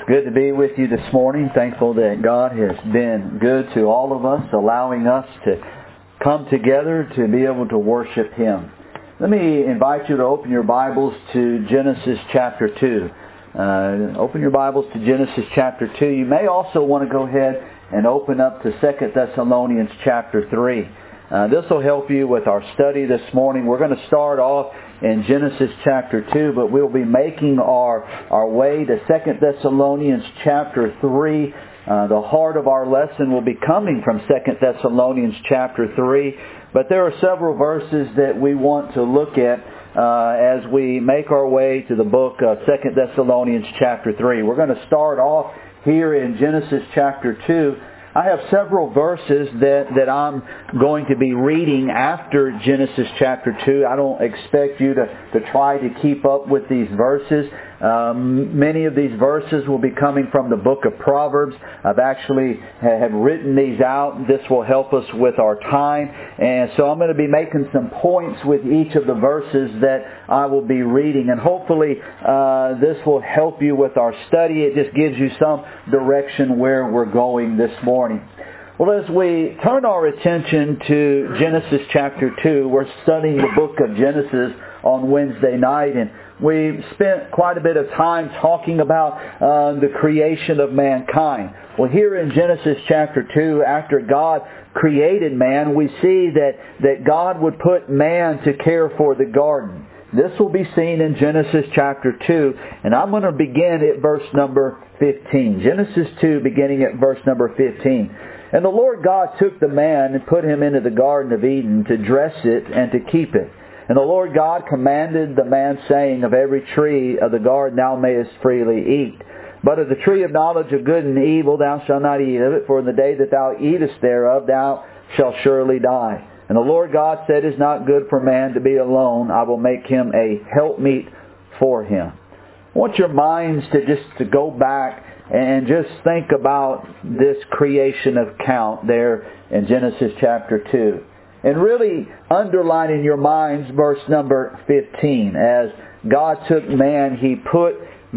Good to be with you this morning. Thankful that God has been good to all of us, allowing us to come together to be able to worship Him. Let me invite you to open your Bibles to Genesis chapter 2. Open your Bibles to Genesis chapter 2. You may also want to go ahead and open up to 2 Thessalonians chapter 3. This will help you with our study this morning. We're going to start off in Genesis chapter 2, but we'll be making our way to 2 Thessalonians chapter 3. The heart of our lesson will be coming from 2 Thessalonians chapter 3, but there are several verses that we want to look at as we make our way to the book of 2 Thessalonians chapter 3. We're going to start off here in Genesis chapter 2. I have several verses that I'm going to be reading after Genesis chapter 2. I don't expect you to try to keep up with these verses. Many of these verses will be coming from the book of Proverbs. I've actually have written these out. This will help us with our time. And so I'm going to be making some points with each of the verses that I will be reading. And hopefully this will help you with our study. It just gives you some direction where we're going this morning. Well, as we turn our attention to Genesis chapter 2, we're studying the book of Genesis on Wednesday night, and we spent quite a bit of time talking about the creation of mankind. Well, here in Genesis chapter 2, after God created man, we see that God would put man to care for the garden. This will be seen in Genesis chapter 2, and I'm going to begin at verse number 15. Genesis 2, beginning at verse number 15. And the Lord God took the man and put him into the Garden of Eden to dress it and to keep it. And the Lord God commanded the man, saying, Of every tree of the garden thou mayest freely eat. But of the tree of knowledge of good and evil thou shalt not eat of it, for in the day that thou eatest thereof thou shalt surely die. And the Lord God said, It is not good for man to be alone. I will make him a helpmeet for him. I want your minds to go back and just think about this creation account there in Genesis chapter 2. And really underline in your minds verse number 15. As God took man, He put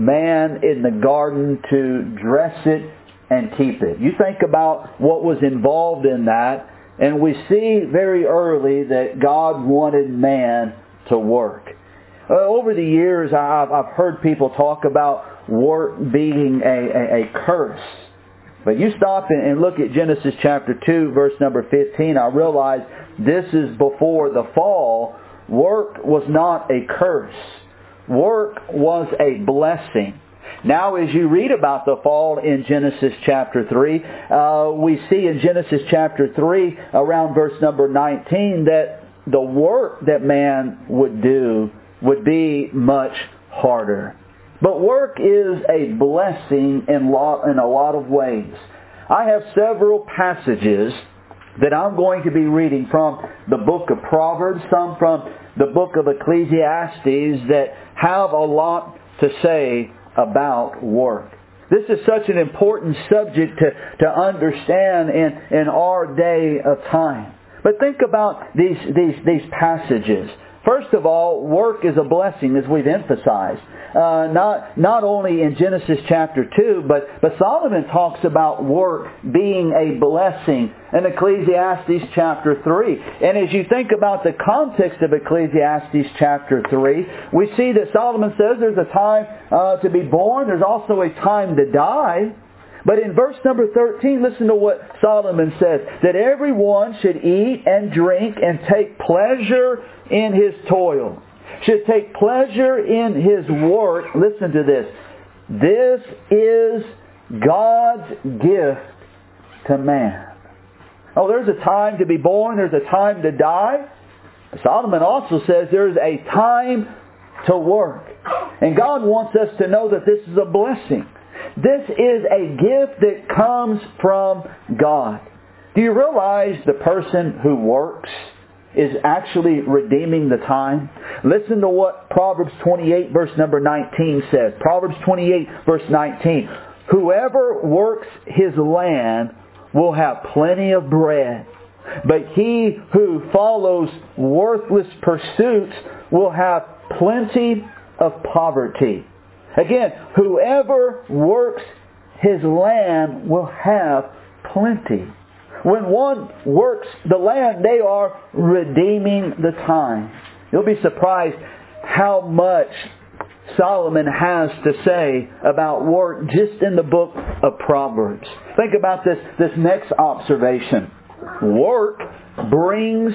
man in the garden to dress it and keep it. You think about what was involved in that, and we see very early that God wanted man to work. Over the years, I've heard people talk about work being a curse. But you stop and look at Genesis chapter 2, verse number 15, I realize this is before the fall. Work was not a curse. Work was a blessing. Now, as you read about the fall in Genesis chapter 3, we see in Genesis chapter 3, around verse number 19, that the work that man would do would be much harder. But work is a blessing in a lot of ways. I have several passages that I'm going to be reading from the book of Proverbs, some from the book of Ecclesiastes, that have a lot to say about work. This is such an important subject to understand in our day of time. But think about these passages. First of all, work is a blessing, as we've emphasized. Not only in Genesis chapter 2, but Solomon talks about work being a blessing in Ecclesiastes chapter 3. And as you think about the context of Ecclesiastes chapter 3, we see that Solomon says there's a time to be born, there's also a time to die. But in verse number 13, listen to what Solomon says, that everyone should eat and drink and take pleasure in his toil, should take pleasure in his work. Listen to this. This is God's gift to man. Oh, there's a time to be born, there's a time to die. Solomon also says there's a time to work. And God wants us to know that this is a blessing. This is a gift that comes from God. Do you realize the person who works is actually redeeming the time? Listen to what Proverbs 28 verse number 19 says. Proverbs 28 verse 19. Whoever works his land will have plenty of bread, but he who follows worthless pursuits will have plenty of poverty. Again, whoever works his land will have plenty. When one works the land, they are redeeming the time. You'll be surprised how much Solomon has to say about work just in the book of Proverbs. Think about this next observation. Work brings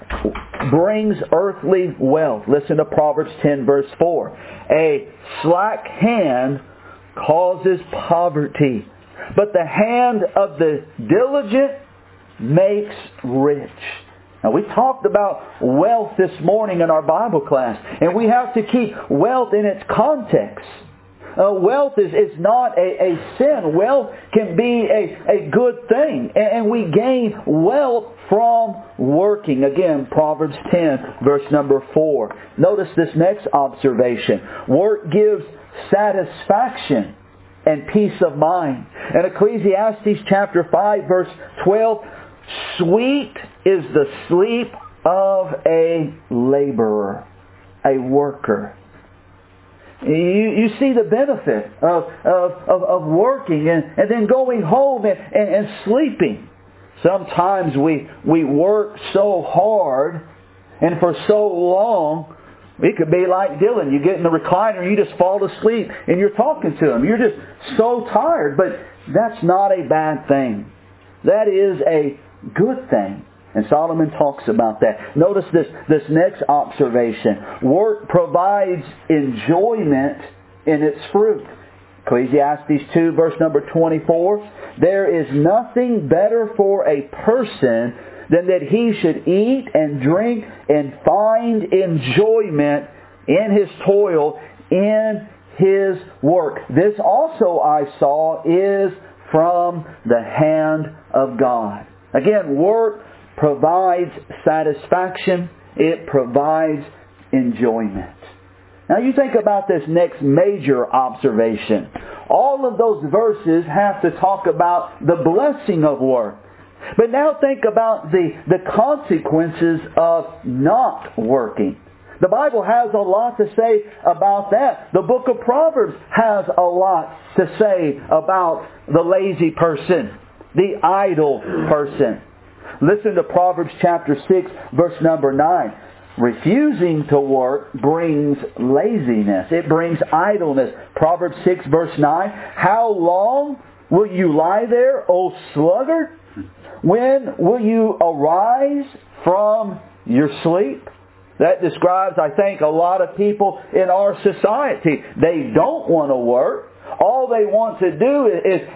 earthly wealth. Listen to Proverbs 10 verse 4. A slack hand causes poverty, but the hand of the diligent makes rich. Now, we talked about wealth this morning in our Bible class, and we have to keep wealth in its context. Wealth is not a sin. Wealth can be a good thing, and we gain wealth from working. Again, Proverbs 10, verse number 4. Notice this next observation. Work gives satisfaction and peace of mind. In Ecclesiastes chapter 5, verse 12, sweet is the sleep of a laborer, a worker. You see the benefit of working and then going home and sleeping. Sometimes we work so hard and for so long, it could be like Dylan. You get in the recliner and you just fall asleep and you're talking to him. You're just so tired. But that's not a bad thing. That is a good thing. And Solomon talks about that. Notice this next observation. Work provides enjoyment in its fruit. Ecclesiastes 2 verse number 24. There is nothing better for a person than that he should eat and drink and find enjoyment in his toil, in his work. This also I saw is from the hand of God. Again, work provides satisfaction. It provides enjoyment. Now you think about this next major observation. All of those verses have to talk about the blessing of work. But now think about the consequences of not working. The Bible has a lot to say about that. The book of Proverbs has a lot to say about the lazy person, the idle person. Listen to Proverbs chapter 6, verse number 9. Refusing to work brings laziness. It brings idleness. Proverbs 6, verse 9. How long will you lie there, O sluggard? When will you arise from your sleep? That describes, I think, a lot of people in our society. They don't want to work. All they want to do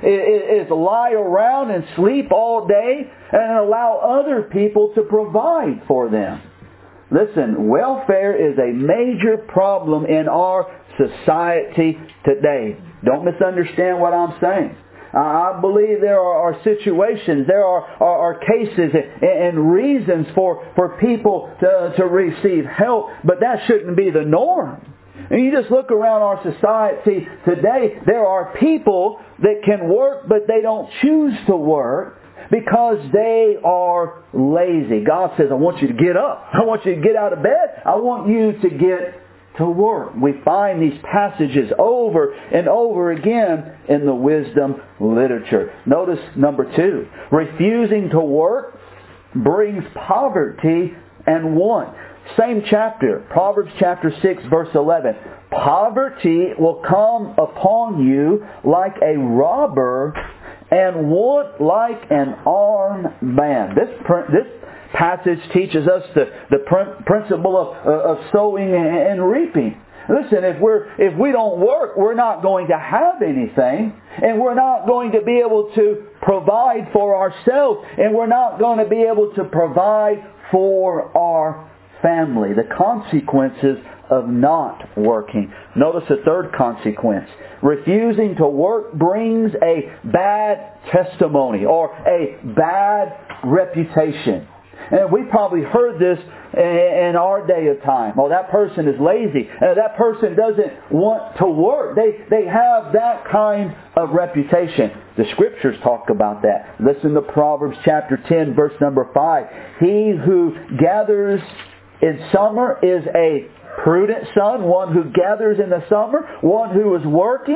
is lie around and sleep all day and allow other people to provide for them. Listen, welfare is a major problem in our society today. Don't misunderstand what I'm saying. I believe there are situations, there are cases and reasons for people to receive help, but that shouldn't be the norm. And you just look around our society today, there are people that can work, but they don't choose to work because they are lazy. God says, I want you to get up. I want you to get out of bed. I want you to get to work. We find these passages over and over again in the wisdom literature. Notice number 2. Refusing to work brings poverty and want. Same chapter, Proverbs chapter 6, verse 11. Poverty will come upon you like a robber and want like an armed man. This passage teaches us the principle of sowing and reaping. Listen, if we don't work, we're not going to have anything, and we're not going to be able to provide for ourselves, and we're not going to be able to provide for our family. The consequences of not working. Notice the third consequence. Refusing to work brings a bad testimony or a bad reputation. And we probably heard this in our day of time. Oh, that person is lazy. That person doesn't want to work. They have that kind of reputation. The Scriptures talk about that. Listen to Proverbs chapter 10, verse number 5. He who gathers in summer is a prudent son, one who gathers in the summer, one who is working.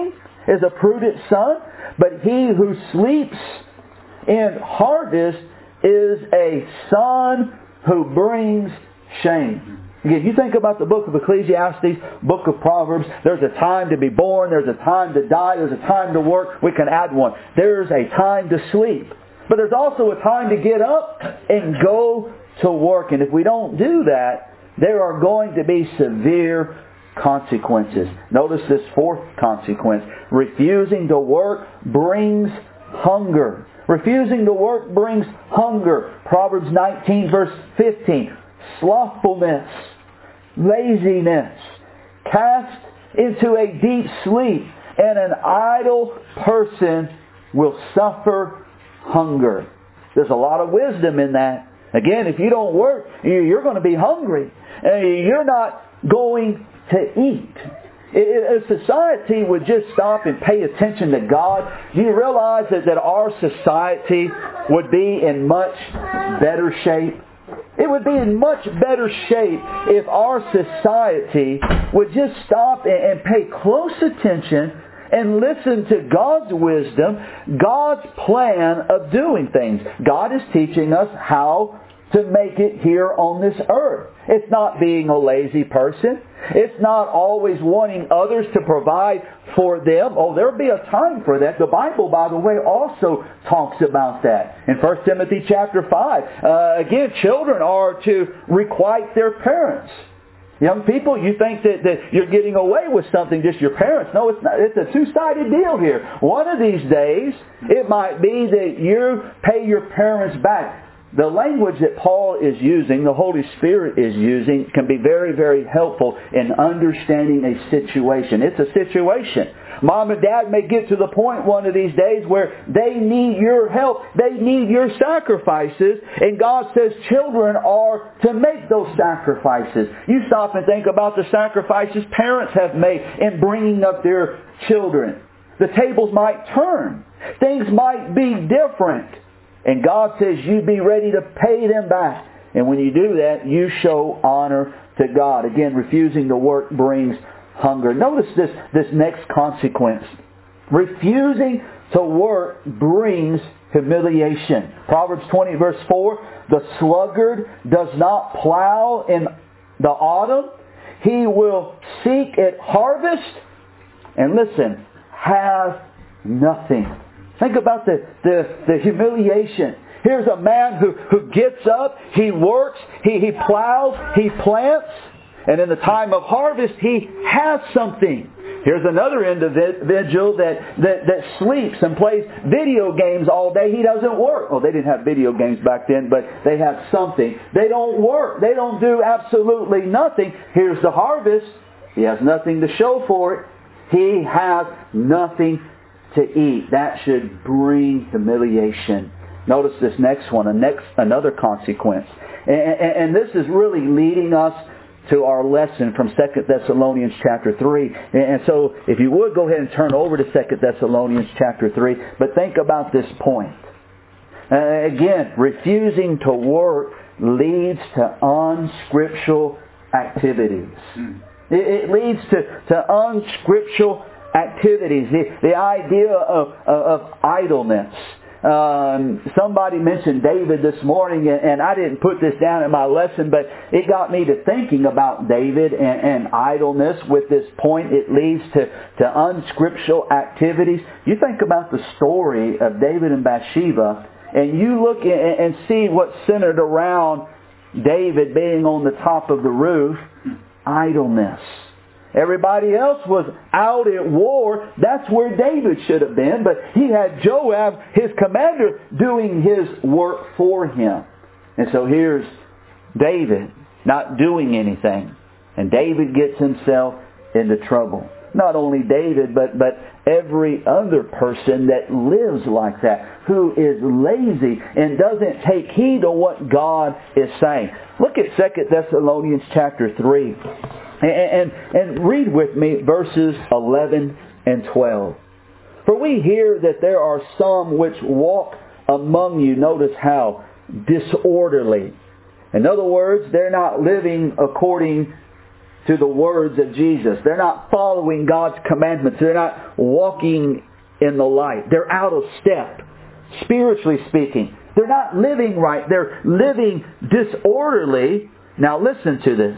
is a prudent son, but he who sleeps in harvest is a son who brings shame. Again, you think about the book of Ecclesiastes, book of Proverbs, there's a time to be born, there's a time to die, there's a time to work. We can add one. There's a time to sleep. But there's also a time to get up and go to work. And if we don't do that, there are going to be severe consequences. Notice this fourth consequence. Refusing to work brings hunger. Refusing to work brings hunger. Proverbs 19 verse 15. Slothfulness, laziness, cast into a deep sleep, and an idle person will suffer hunger. There's a lot of wisdom in that. Again, if you don't work, you're going to be hungry. You're not going to eat. If society would just stop and pay attention to God, do you realize that our society would be in much better shape? It would be in much better shape if our society would just stop and pay close attention and listen to God's wisdom, God's plan of doing things. God is teaching us how to make it here on this earth. It's not being a lazy person. It's not always wanting others to provide for them. Oh, there'll be a time for that. The Bible, by the way, also talks about that. In 1 Timothy chapter 5, again, children are to requite their parents. Young people, you think that you're getting away with something, just your parents. No, it's not. It's a two-sided deal here. One of these days, it might be that you pay your parents back. The language that Paul is using, the Holy Spirit is using, can be very, very helpful in understanding a situation. It's a situation. Mom and Dad may get to the point one of these days where they need your help. They need your sacrifices. And God says children are to make those sacrifices. You stop and think about the sacrifices parents have made in bringing up their children. The tables might turn. Things might be different. And God says you be ready to pay them back. And when you do that, you show honor to God. Again, refusing to work brings hunger. Notice this next consequence. Refusing to work brings humiliation. Proverbs 20 verse 4, the sluggard does not plow in the autumn. He will seek at harvest. And listen, have nothing. Think about the humiliation. Here's a man who gets up, he works, he plows, he plants, and in the time of harvest, he has something. Here's another individual that sleeps and plays video games all day. He doesn't work. Well, they didn't have video games back then, but they have something. They don't work. They don't do absolutely nothing. Here's the harvest. He has nothing to show for it. He has nothing to eat. That should bring humiliation. Notice this next one, another consequence. And this is really leading us to our lesson from 2 Thessalonians chapter 3. And so if you would go ahead and turn over to 2 Thessalonians chapter 3. But think about this point. Again, refusing to work leads to unscriptural activities. It leads to unscriptural activities. The idea of idleness. Somebody mentioned David this morning, and I didn't put this down in my lesson, but it got me to thinking about David and idleness. With this point, it leads to unscriptural activities. You think about the story of David and Bathsheba, and you look and see what's centered around David being on the top of the roof. Idleness. Everybody else was out at war. That's where David should have been. But he had Joab, his commander, doing his work for him. And so here's David not doing anything. And David gets himself into trouble. Not only David, but every other person that lives like that, who is lazy and doesn't take heed of what God is saying. Look at 2 Thessalonians chapter 3. And read with me verses 11 and 12. For we hear that there are some which walk among you, notice how, disorderly. In other words, they're not living according to the words of Jesus. They're not following God's commandments. They're not walking in the light. They're out of step, spiritually speaking. They're not living right. They're living disorderly. Now listen to this.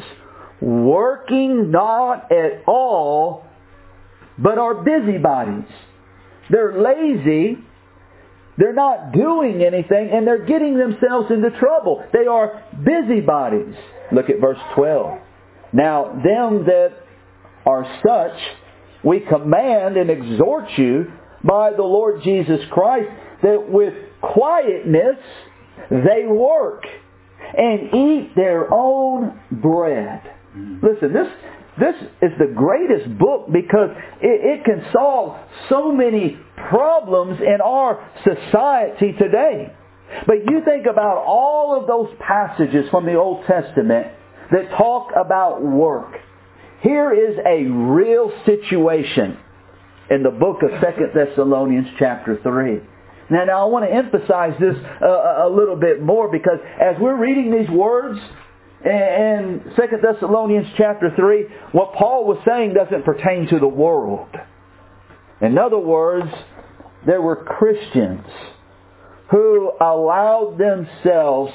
Working not at all, but are busybodies. They're lazy. They're not doing anything, and they're getting themselves into trouble. They are busybodies. Look at verse 12. Now, them that are such, we command and exhort you by the Lord Jesus Christ, that with quietness they work and eat their own bread. Listen, this is the greatest book because it can solve so many problems in our society today. But you think about all of those passages from the Old Testament that talk about work. Here is a real situation in the book of 2 Thessalonians chapter 3. Now I want to emphasize this a little bit more, because as we're reading these words in 2 Thessalonians chapter 3, what Paul was saying doesn't pertain to the world. In other words, there were Christians who allowed themselves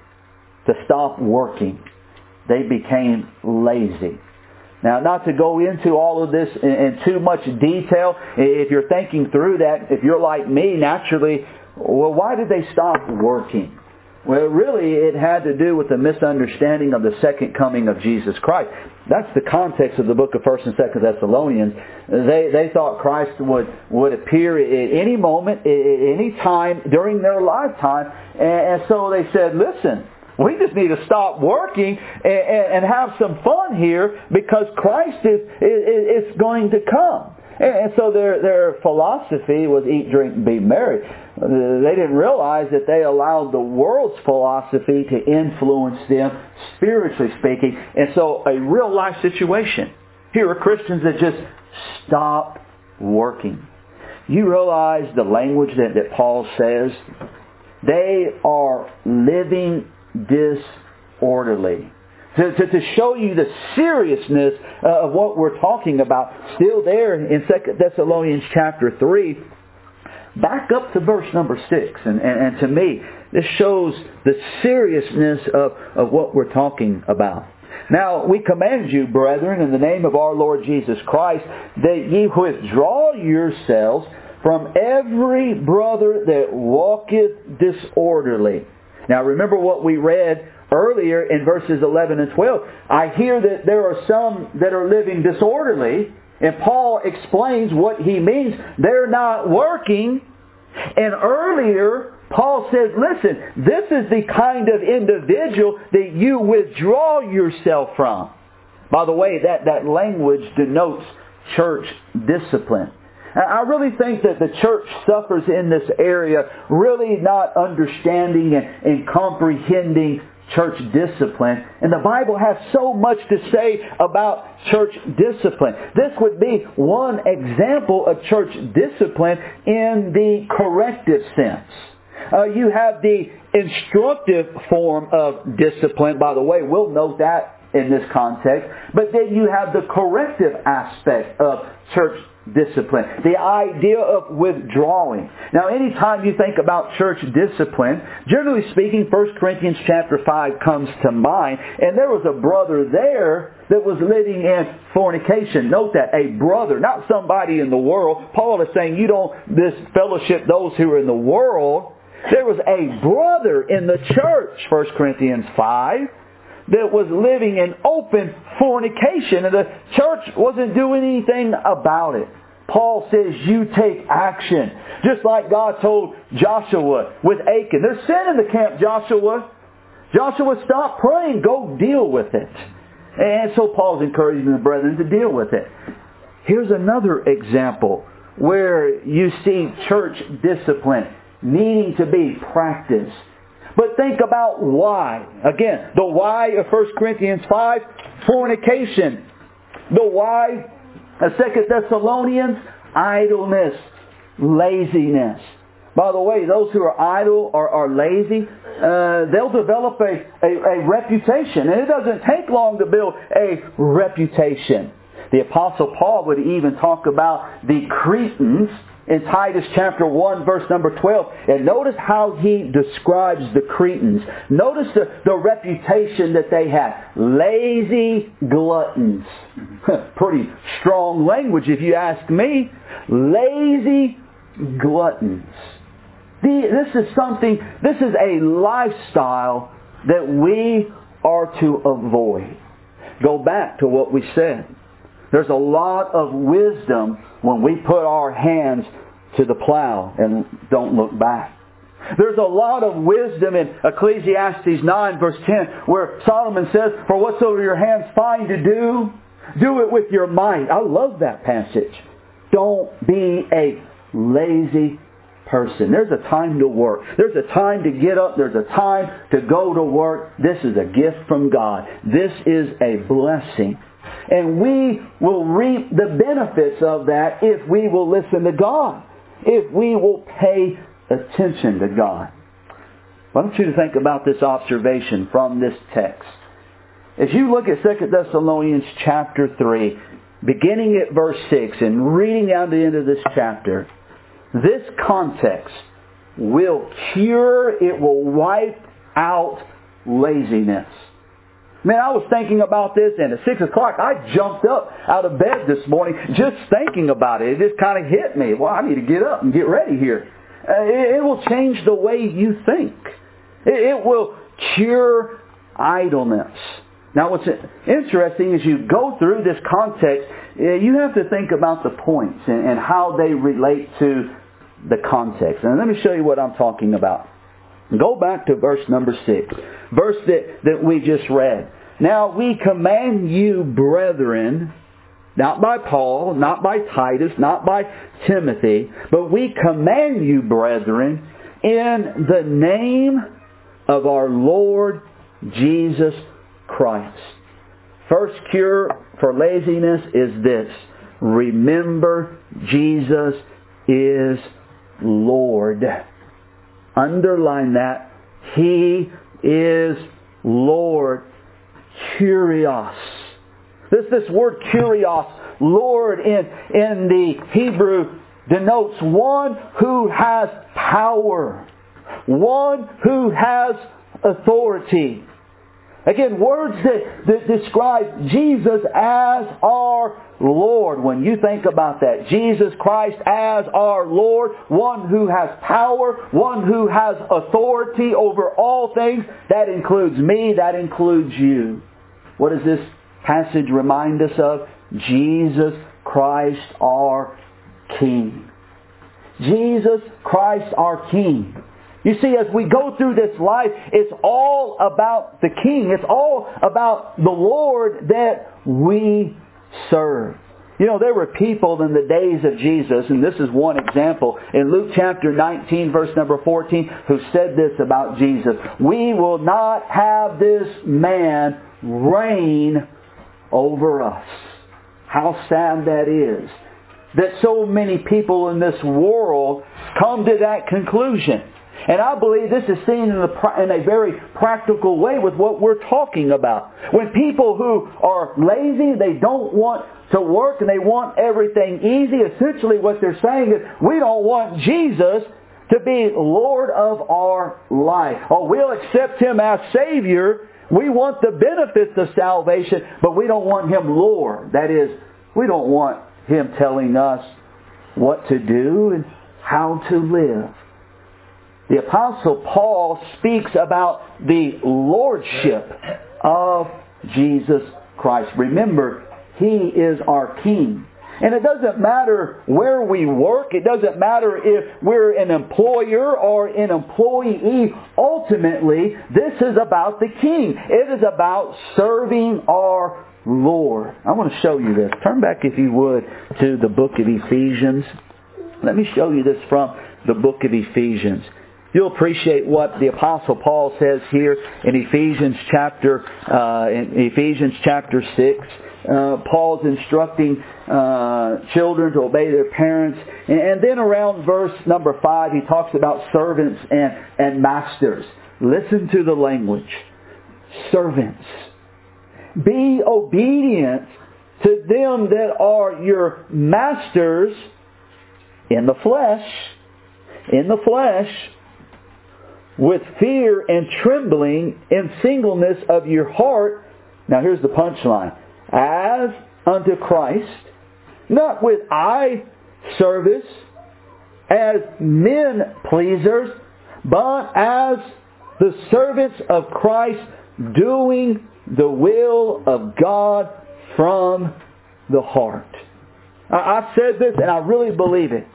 to stop working. They became lazy. Now, not to go into all of this in too much detail, if you're thinking through that, if you're like me, naturally, well, why did they stop working? Well, really, it had to do with the misunderstanding of the second coming of Jesus Christ. That's the context of the book of 1 and 2 Thessalonians. They thought Christ would appear at any moment, at any time during their lifetime. And so they said, listen, we just need to stop working and have some fun here, because Christ is going to come. And so their philosophy was eat, drink, and be merry. They didn't realize that they allowed the world's philosophy to influence them, spiritually speaking. And so a real life situation. Here are Christians that just stop working. You realize the language that Paul says? They are living disorderly. To show you the seriousness of what we're talking about, still there in 2 Thessalonians chapter 3, back up to verse number 6. And to me, this shows the seriousness of what we're talking about. Now, we command you, brethren, in the name of our Lord Jesus Christ, that ye withdraw yourselves from every brother that walketh disorderly. Now, remember what we read earlier in verses 11 and 12. I hear that there are some that are living disorderly, and Paul explains what he means. They're not working. And earlier, Paul says, listen, this is the kind of individual that you withdraw yourself from. By the way, that language denotes church discipline. I really think that the church suffers in this area, really not understanding and comprehending church discipline. And the Bible has so much to say about church discipline. This would be one example of church discipline in the corrective sense. You have the instructive form of discipline. By the way, we'll note that in this context. But then you have the corrective aspect of church discipline. The idea of withdrawing. Now, anytime you think about church discipline, generally speaking, 1 Corinthians chapter 5 comes to mind. And there was a brother there that was living in fornication. Note that, a brother, not somebody in the world. Paul is saying you don't disfellowship those who are in the world. There was a brother in the church, 1 Corinthians 5, that was living in open fornication, and the church wasn't doing anything about it. Paul says you take action. Just like God told Joshua with Achan. There's sin in the camp, Joshua. Joshua, stop praying. Go deal with it. And so Paul's encouraging the brethren to deal with it. Here's another example where you see church discipline needing to be practiced. But think about why. Again, the why of 1 Corinthians 5, fornication. The why of 2 Thessalonians, idleness, laziness. By the way, those who are idle or are lazy, they'll develop a reputation. And it doesn't take long to build a reputation. The Apostle Paul would even talk about the Cretans in Titus chapter 1 verse number 12. And notice how he describes the Cretans. Notice the reputation that they had. Lazy gluttons. Pretty strong language if you ask me. Lazy gluttons. This is a lifestyle that we are to avoid. Go back to what we said. There's a lot of wisdom when we put our hands to the plow and don't look back. There's a lot of wisdom in Ecclesiastes 9 verse 10 where Solomon says, "For whatsoever your hands find to do, do it with your might." I love that passage. Don't be a lazy person. There's a time to work. There's a time to get up. There's a time to go to work. This is a gift from God. This is a blessing. And we will reap the benefits of that if we will listen to God. If we will pay attention to God. I want you to think about this observation from this text. As you look at 2 Thessalonians chapter 3, beginning at verse 6 and reading down to the end of this chapter, this context will cure, it will wipe out laziness. Man, I was thinking about this, and at 6 o'clock, I jumped up out of bed this morning just thinking about it. It just kind of hit me. Well, I need to get up and get ready here. It will change the way you think. It will cure idleness. Now, what's interesting is you go through this context, you have to think about the points and how they relate to the context. And let me show you what I'm talking about. Go back to verse number 6. Verse that we just read. "Now we command you, brethren," not by Paul, not by Titus, not by Timothy, but we command you, brethren, in the name of our Lord Jesus Christ. First cure for laziness is this. Remember, Jesus is Lord. Underline that. He is Lord. Kyrios. This word Kyrios, Lord in the Hebrew, denotes one who has power. One who has authority. Again, words that describe Jesus as our Lord. When you think about that, Jesus Christ as our Lord, one who has power, one who has authority over all things, that includes me, that includes you. What does this passage remind us of? Jesus Christ our King. Jesus Christ our King. You see, as we go through this life, it's all about the King. It's all about the Lord that we serve. You know, there were people in the days of Jesus, and this is one example, in Luke chapter 19, verse number 14, who said this about Jesus. "We will not have this man reign over us." How sad that is. That so many people in this world come to that conclusion. And I believe this is seen in a very practical way with what we're talking about. When people who are lazy, they don't want to work and they want everything easy, essentially what they're saying is, we don't want Jesus to be Lord of our life. Or we'll accept Him as Savior. We want the benefits of salvation, but we don't want Him Lord. That is, we don't want Him telling us what to do and how to live. The Apostle Paul speaks about the lordship of Jesus Christ. Remember, He is our King. And it doesn't matter where we work. It doesn't matter if we're an employer or an employee. Ultimately, this is about the King. It is about serving our Lord. I want to show you this. Turn back, if you would, to the book of Ephesians. Let me show you this from the book of Ephesians. You'll appreciate what the Apostle Paul says here in Ephesians chapter 6. Paul's instructing children to obey their parents. And then around verse number 5, he talks about servants and masters. Listen to the language. Servants. Be obedient to them that are your masters in the flesh, with fear and trembling in singleness of your heart. Now here's the punchline. As unto Christ, not with eye service, as men pleasers, but as the servants of Christ, doing the will of God from the heart. I've said this and I really believe it.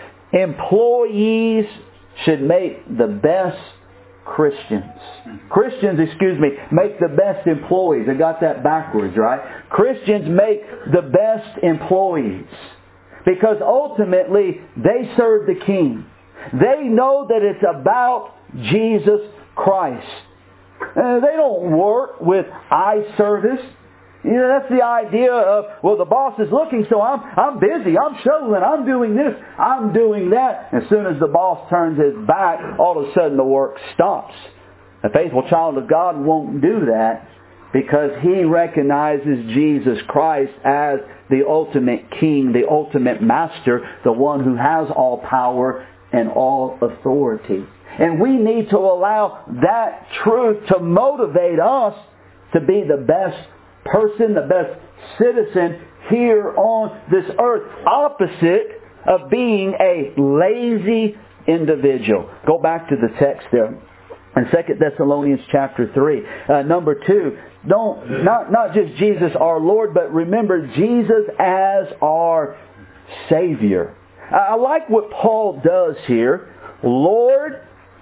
Employees should make the best Christians. Christians, make the best employees. I got that backwards, right? Christians make the best employees. Because ultimately, they serve the King. They know that it's about Jesus Christ. They don't work with eye service. That's the idea of, well, the boss is looking, so I'm busy, I'm shoveling, I'm doing this, I'm doing that. As soon as the boss turns his back, all of a sudden the work stops. A faithful child of God won't do that because he recognizes Jesus Christ as the ultimate King, the ultimate Master, the one who has all power and all authority. And we need to allow that truth to motivate us to be the best person, the best citizen here on this earth, opposite of being a lazy individual. Go back to the text there in 2 Thessalonians chapter 3. Number 2, not just Jesus our Lord, but remember Jesus as our Savior. I like what Paul does here. Lord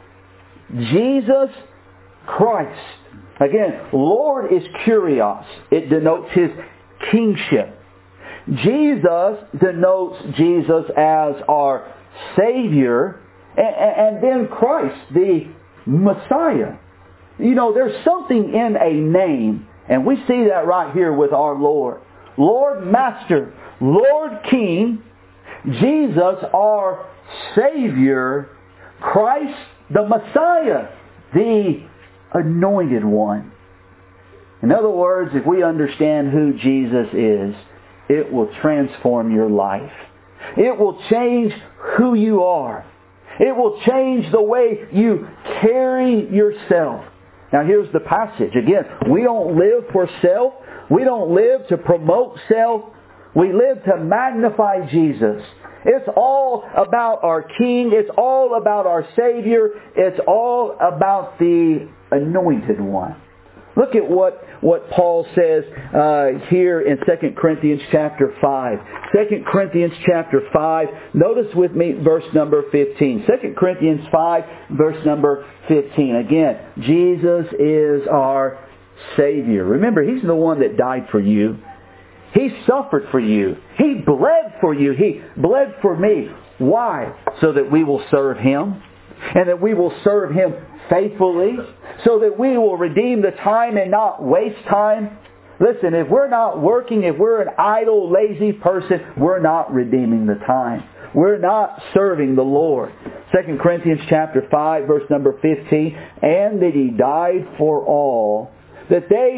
Jesus Christ. Again, Lord is kurios. It denotes His kingship. Jesus denotes Jesus as our Savior. And then Christ, the Messiah. There's something in a name. And we see that right here with our Lord. Lord Master, Lord King, Jesus our Savior, Christ the Messiah, the Anointed One. In other words, if we understand who Jesus is, it will transform your life. It will change who you are. It will change the way you carry yourself. Now here's the passage. Again, we don't live for self. We don't live to promote self. We live to magnify Jesus. It's all about our King. It's all about our Savior. It's all about the Anointed One. Look at what Paul says here in 2 Corinthians chapter 5. 2 Corinthians chapter 5. Notice with me verse number 15. 2 Corinthians 5 verse number 15. Again, Jesus is our Savior. Remember, He's the one that died for you. He suffered for you. He bled for you. He bled for me. Why? So that we will serve Him. And that we will serve Him faithfully. So that we will redeem the time and not waste time. Listen, if we're not working, if we're an idle, lazy person, we're not redeeming the time. We're not serving the Lord. 2 Corinthians chapter 5 verse number 15. And that He died for all, that they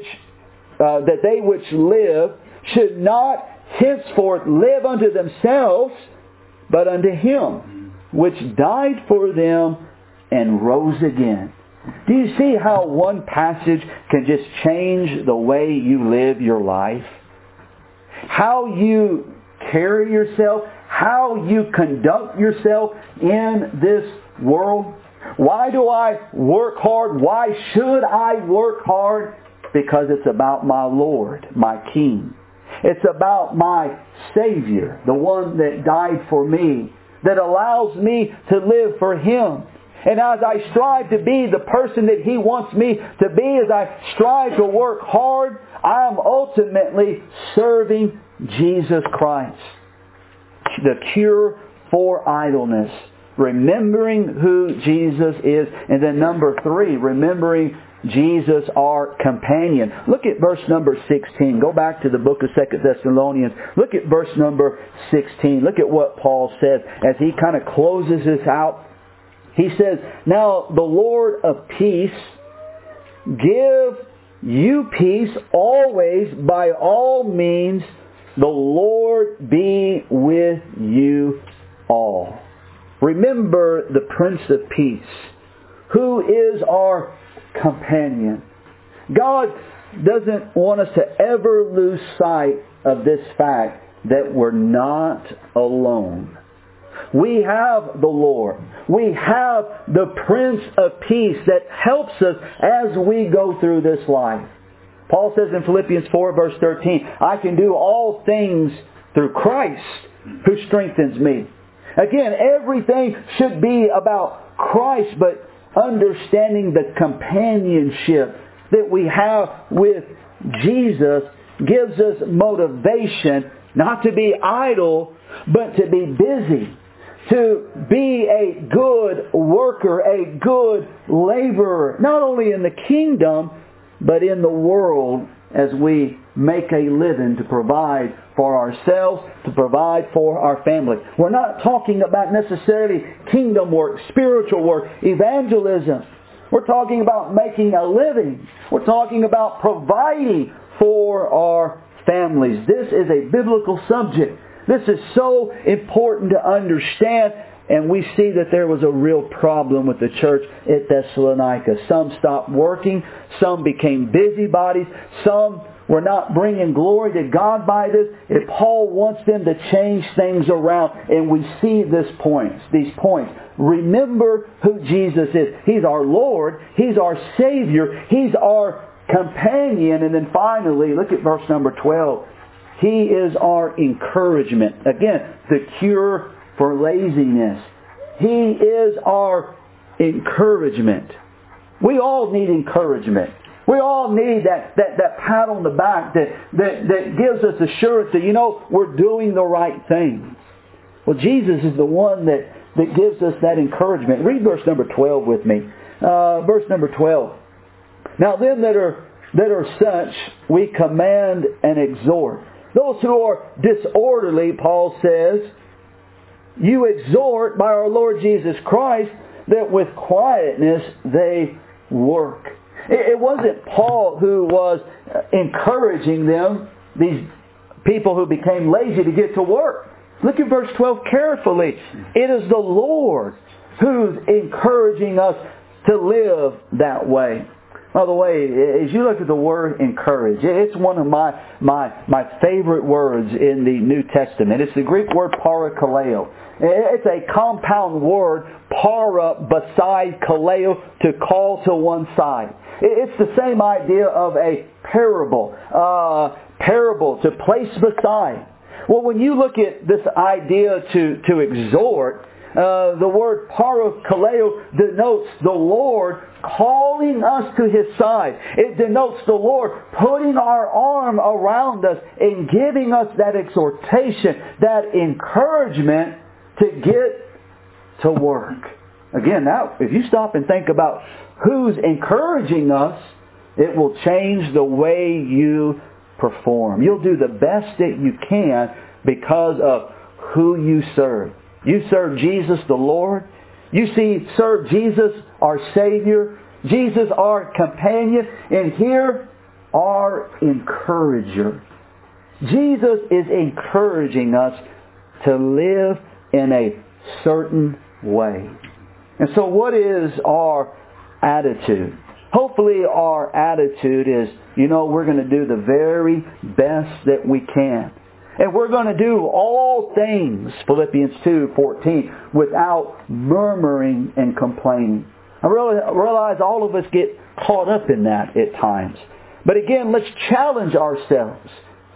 which live should not henceforth live unto themselves, but unto Him which died for them and rose again. Do you see how one passage can just change the way you live your life? How you carry yourself, how you conduct yourself in this world. Why do I work hard? Why should I work hard? Because it's about my Lord, my King. It's about my Savior, the one that died for me, that allows me to live for Him. And as I strive to be the person that He wants me to be, as I strive to work hard, I am ultimately serving Jesus Christ. The cure for idleness. remembering who Jesus is. And then number 3, remembering Jesus our companion. Look at verse number 16. Go back to the book of 2 Thessalonians. Look at verse number 16. Look at what Paul says as he kind of closes this out. He says, "Now the Lord of peace give you peace always by all means. The Lord be with you all." Remember the Prince of Peace, who is our companion. God doesn't want us to ever lose sight of this fact that we're not alone. We have the Lord. We have the Prince of Peace that helps us as we go through this life. Paul says in Philippians 4 verse 13, "I can do all things through Christ who strengthens me." Again, everything should be about Christ, but understanding the companionship that we have with Jesus gives us motivation not to be idle, but to be busy. To be a good worker, a good laborer, not only in the kingdom, but in the world as we make a living to provide for ourselves, to provide for our family. We're not talking about necessarily kingdom work, spiritual work, evangelism. We're talking about making a living. We're talking about providing for our families. This is a biblical subject. This is so important to understand. And we see that there was a real problem with the church at Thessalonica. Some stopped working. Some became busybodies. Some were not bringing glory to God by this. And Paul wants them to change things around. And we see these points. Remember who Jesus is. He's our Lord. He's our Savior. He's our companion. And then finally, look at verse number 12. He is our encouragement. Again, the cure for laziness. He is our encouragement. We all need encouragement. We all need that pat on the back that gives us assurance that, we're doing the right thing. Well, Jesus is the one that gives us that encouragement. Read verse number 12 with me. Verse number 12. "Now them that are such, we command and exhort. Those who are disorderly," Paul says, "you exhort by our Lord Jesus Christ that with quietness they work." It wasn't Paul who was encouraging them, these people who became lazy, to get to work. Look at verse 12 carefully. It is the Lord who's encouraging us to live that way. By the way, as you look at the word encourage, it's one of my favorite words in the New Testament. It's the Greek word parakaleo. It's a compound word, para beside kaleo, to call to one side. It's the same idea of a parable. Parable, to place beside. Well, when you look at this idea to exhort, the word parakaleo denotes the Lord calling us to His side. It denotes the Lord putting our arm around us and giving us that exhortation, that encouragement to get to work. Again, now, if you stop and think about who's encouraging us, it will change the way you perform. You'll do the best that you can because of who you serve. You serve Jesus the Lord. You serve Jesus our Savior. Jesus our companion. And here, our encourager. Jesus is encouraging us to live in a certain way. And so what is our attitude? Hopefully our attitude is, we're going to do the very best that we can. And we're going to do all things, Philippians 2:14, without murmuring and complaining. I realize all of us get caught up in that at times. But again, let's challenge ourselves.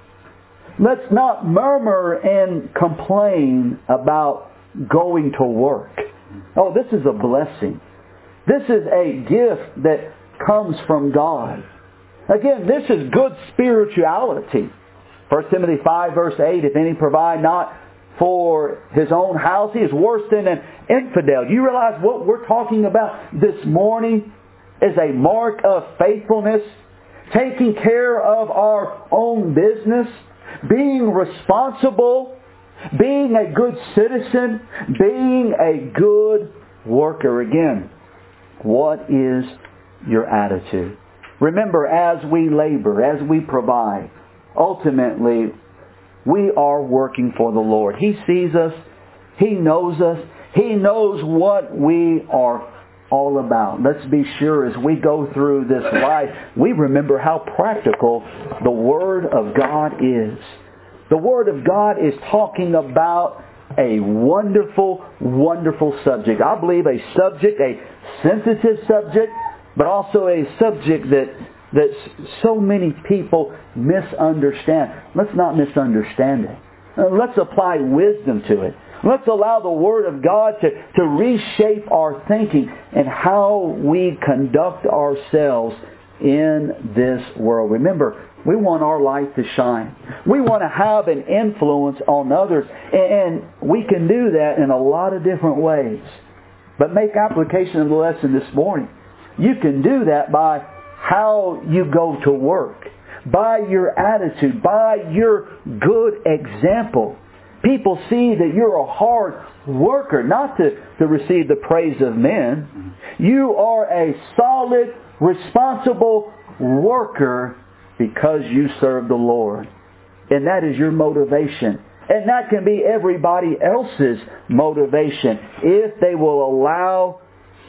Let's not murmur and complain about going to work. Oh, this is a blessing. This is a gift that comes from God. Again, this is good spirituality. 1 Timothy 5 verse 8, if any provide not for his own house. He is worse than an infidel. Do you realize what we're talking about this morning is a mark of faithfulness? Taking care of our own business, being responsible, being a good citizen, being a good worker. Again, what is your attitude? Remember, as we labor, as we provide, ultimately, we are working for the Lord. He sees us. He knows us. He knows what we are all about. Let's be sure as we go through this life, we remember how practical the Word of God is. The Word of God is talking about a wonderful, wonderful subject. I believe a subject, a sensitive subject, but also a subject that so many people misunderstand. Let's not misunderstand it. Let's apply wisdom to it. Let's allow the Word of God to reshape our thinking and how we conduct ourselves in this world. Remember, we want our light to shine. We want to have an influence on others. And we can do that in a lot of different ways. But make application of the lesson this morning. You can do that by how you go to work, by your attitude, by your good example. People see that you're a hard worker, not to receive the praise of men. You are a solid, responsible worker because you serve the Lord. And that is your motivation. And that can be everybody else's motivation if they will allow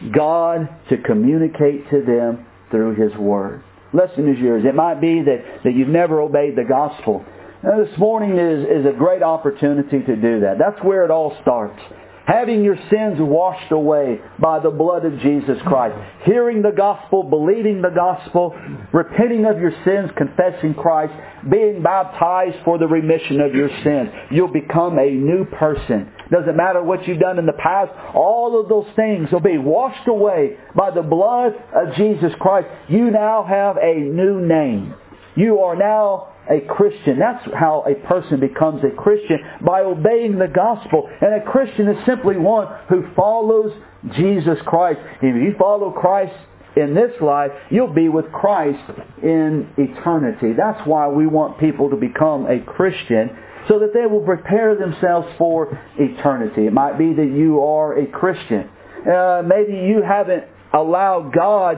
God to communicate to them through His Word. Lesson is yours. It might be that you've never obeyed the gospel. Now, this morning is a great opportunity to do that. That's where it all starts. Having your sins washed away by the blood of Jesus Christ. Hearing the gospel, believing the gospel, repenting of your sins, confessing Christ, being baptized for the remission of your sins. You'll become a new person. Doesn't matter what you've done in the past. All of those things will be washed away by the blood of Jesus Christ. You now have a new name. You are now a Christian. That's how a person becomes a Christian, by obeying the gospel. And a Christian is simply one who follows Jesus Christ. If you follow Christ in this life, you'll be with Christ in eternity. That's why we want people to become a Christian, so that they will prepare themselves for eternity. It might be that you are a Christian. Maybe you haven't allowed God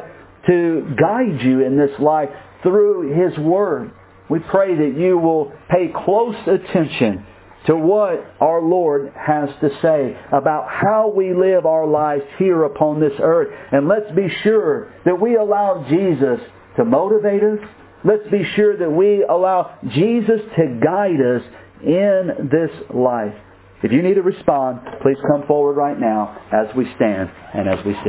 to guide you in this life through His Word. We pray that you will pay close attention to what our Lord has to say about how we live our lives here upon this earth. And let's be sure that we allow Jesus to motivate us. Let's be sure that we allow Jesus to guide us in this life. If you need to respond, please come forward right now as we stand and as we sing.